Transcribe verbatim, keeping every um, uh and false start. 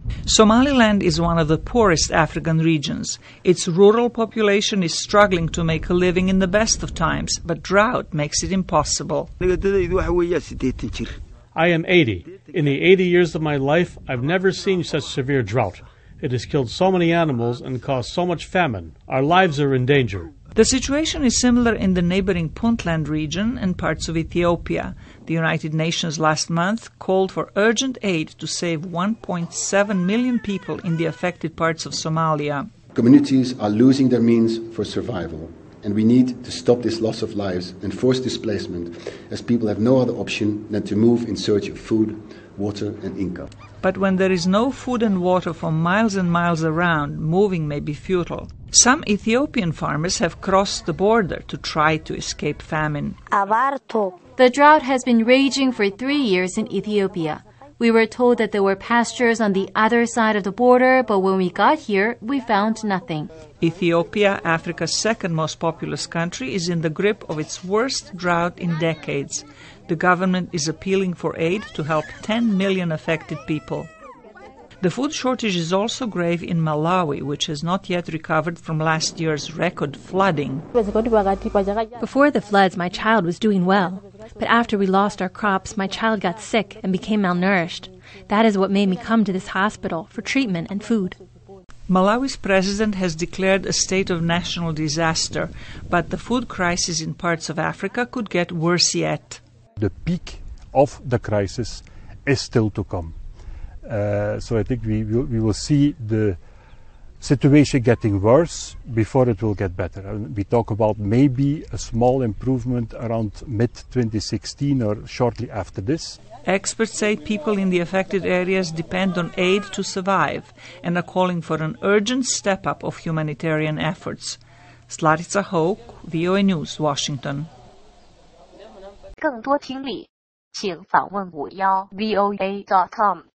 Somaliland is one of the poorest African regions. Its rural population is struggling to make a living in the best of times, but drought makes it impossible. I am eighty. In the eighty years of my life, I've never seen such severe drought. It has killed so many animals and caused so much famine. Our lives are in danger. The situation is similar in the neighboring Puntland region and parts of Ethiopia. The United Nations last month called for urgent aid to save one point seven million people in the affected parts of Somalia. Communities are losing their means for survival, and we need to stop this loss of lives and forced displacement, as people have no other option than to move in search of food, water and income. But when there is no food and water for miles and miles around, moving may be futile. Some Ethiopian farmers have crossed the border to try to escape famine. The drought has been raging for three years in Ethiopia. We were told that there were pastures on the other side of the border, but when we got here, we found nothing. Ethiopia, Africa's second most populous country, is in the grip of its worst drought in decades. The government is appealing for aid to help ten million affected people. The food shortage is also grave in Malawi, which has not yet recovered from last year's record flooding. Before the floods, my child was doing well. But after we lost our crops, my child got sick and became malnourished. That is what made me come to this hospital for treatment and food. Malawi's president has declared a state of national disaster, but the food crisis in parts of Africa could get worse yet. The peak of the crisis is still to come. Uh, so I think we will, we will see the situation getting worse before it will get better. And we talk about maybe a small improvement around mid twenty sixteen or shortly after this. Experts say people in the affected areas depend on aid to survive and are calling for an urgent step-up of humanitarian efforts. Slatica Hoke, V O A News, Washington. 更多听力，请访问五幺 V O A dot com。